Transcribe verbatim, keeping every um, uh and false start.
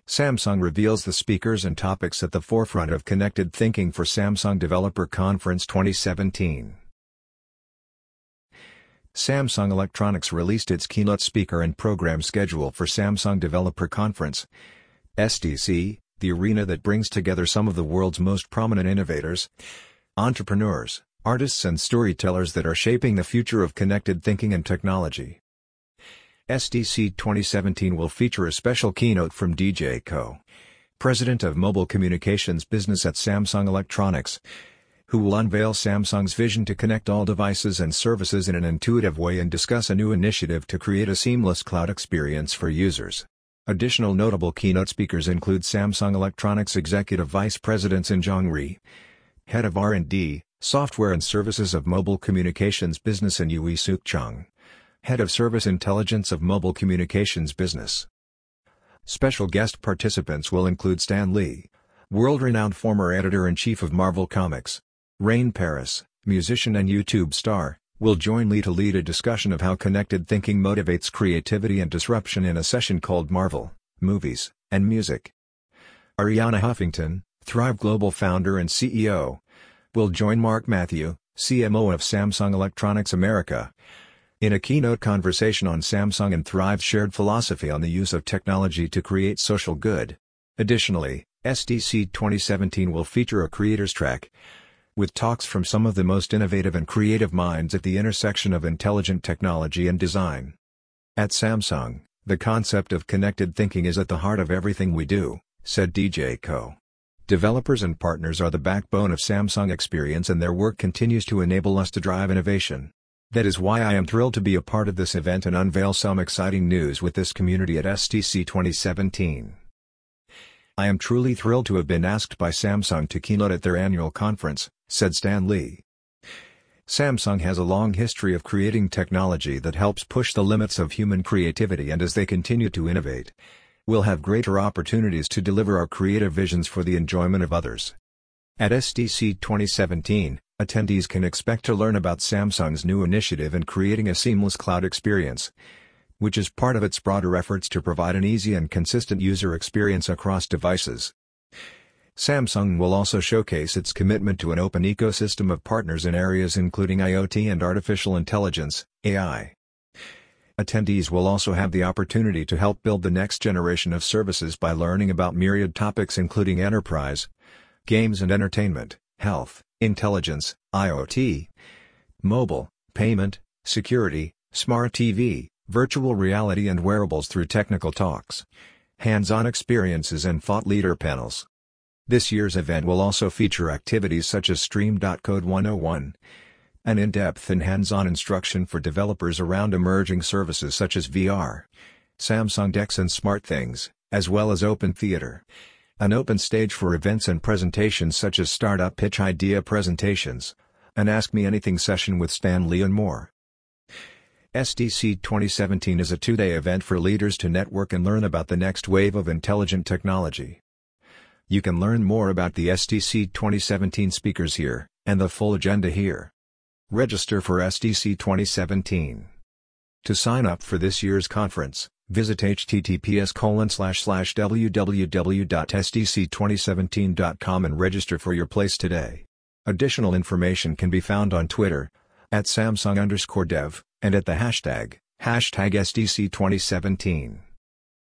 Samsung reveals the speakers and topics at the forefront of connected thinking for Samsung Developer Conference twenty seventeen. Samsung Electronics released its keynote speaker and program schedule for Samsung Developer Conference S D C, the arena that brings together some of the world's most prominent innovators, entrepreneurs, artists and storytellers that are shaping the future of connected thinking and technology. S D C twenty seventeen will feature a special keynote from D J Koh, President of Mobile Communications Business at Samsung Electronics, who will unveil Samsung's vision to connect all devices and services in an intuitive way and discuss a new initiative to create a seamless cloud experience for users. Additional notable keynote speakers include Samsung Electronics Executive Vice President Jong Ri, Head of R and D, Software and Services of Mobile Communications Business and Yui Suk Chung, Head of Service Intelligence of Mobile Communications Business. Special guest participants will include Stan Lee, world-renowned former editor-in-chief of Marvel Comics. Rain Paris, musician and YouTube star, will join Lee to lead a discussion of how connected thinking motivates creativity and disruption in a session called Marvel, Movies, and Music. Arianna Huffington, Thrive Global founder and C E O, will join Mark Matthew, C M O of Samsung Electronics America, in a keynote conversation on Samsung and Thrive's shared philosophy on the use of technology to create social good. Additionally, S D C twenty seventeen will feature a creators track, with talks from some of the most innovative and creative minds at the intersection of intelligent technology and design. At Samsung, the concept of connected thinking is at the heart of everything we do, said D J Koh. Developers and partners are the backbone of Samsung experience and their work continues to enable us to drive innovation. That is why I am thrilled to be a part of this event and unveil some exciting news with this community at S D C twenty seventeen. I am truly thrilled to have been asked by Samsung to keynote at their annual conference, said Stan Lee. Samsung has a long history of creating technology that helps push the limits of human creativity, and as they continue to innovate, we'll have greater opportunities to deliver our creative visions for the enjoyment of others. At S D C twenty seventeen, attendees can expect to learn about Samsung's new initiative in creating a seamless cloud experience, which is part of its broader efforts to provide an easy and consistent user experience across devices. Samsung will also showcase its commitment to an open ecosystem of partners in areas including IoT and artificial intelligence, A I. Attendees will also have the opportunity to help build the next generation of services by learning about myriad topics including enterprise, games and entertainment, health, intelligence, IoT, mobile, payment, security, smart T V, virtual reality and wearables through technical talks, hands-on experiences and thought leader panels. This year's event will also feature activities such as Stream Code one oh one, an in-depth and hands-on instruction for developers around emerging services such as V R, Samsung DeX and SmartThings, as well as Open Theater, an open stage for events and presentations such as Startup Pitch Idea presentations, an Ask Me Anything session with Stan Lee and more. S D C twenty seventeen is a two-day event for leaders to network and learn about the next wave of intelligent technology. You can learn more about the S D C twenty seventeen speakers here, and the full agenda here. Register for S D C twenty seventeen. To sign up for this year's conference, visit h t t p s colon slash slash w w w dot s d c twenty seventeen dot com and register for your place today. Additional information can be found on Twitter, at Samsung underscore dev, and at the hashtag, hashtag S D C twenty seventeen.